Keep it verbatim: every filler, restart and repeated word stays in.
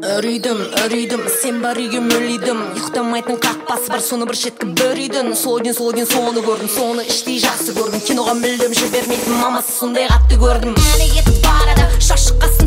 Үрейдім, үрейдім, сен бар үйге мөлейдім. Ұйықтамайтын қақпасы бар, соны бір шеткі бір үйдің. Сол ден сол ден соны көрдім, соны іштей жақсы көрдім. Киноға мүлдем жібермейтін мамасы сондай қатты көрдім. Әлі кетіп барады, шашы қасын